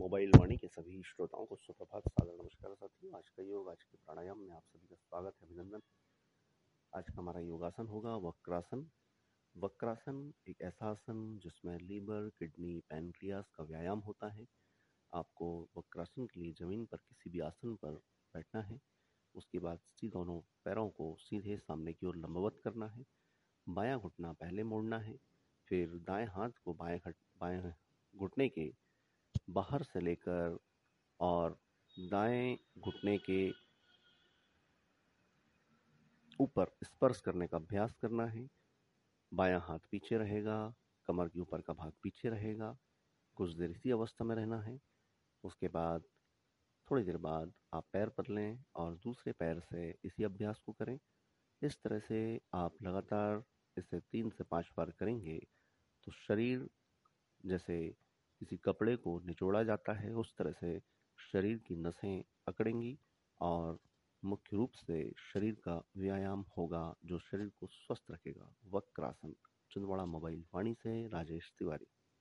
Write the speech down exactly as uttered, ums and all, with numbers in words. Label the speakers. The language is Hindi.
Speaker 1: मोबाइल वाणी के सभी श्रोताओं को सुप्रभात, सादर नमस्कार साथियों। आज का योग, आज के प्राणायाम में आप सभी का स्वागत है, अभिनंदन। आज का हमारा योगासन होगा वक्रासन। वक्रासन एक ऐसा आसन जिसमें लीवर, किडनी, पैनक्रियास का व्यायाम होता है। आपको वक्रासन के लिए जमीन पर किसी भी आसन पर बैठना है। उसके बाद सीधे दोनों पैरों को सीधे सामने की ओर लंबवत करना है। बायां घुटना पहले मोड़ना है, फिर दाएं हाथ को बाएं घट बाएं घुटने के बाहर से लेकर और दाएं घुटने के ऊपर स्पर्श करने का अभ्यास करना है। बायां हाथ पीछे रहेगा, कमर के ऊपर का भाग पीछे रहेगा। कुछ देर इसी अवस्था में रहना है। उसके बाद थोड़ी देर बाद आप पैर बदलें और दूसरे पैर से इसी अभ्यास को करें। इस तरह से आप लगातार इसे तीन से पाँच बार करेंगे तो शरीर जैसे किसी कपड़े को निचोड़ा जाता है, उस तरह से शरीर की नसें अकड़ेंगी और मुख्य रूप से शरीर का व्यायाम होगा जो शरीर को स्वस्थ रखेगा। वक्रासन। छिंदवाड़ा मोबाइल वाणी से राजेश तिवारी।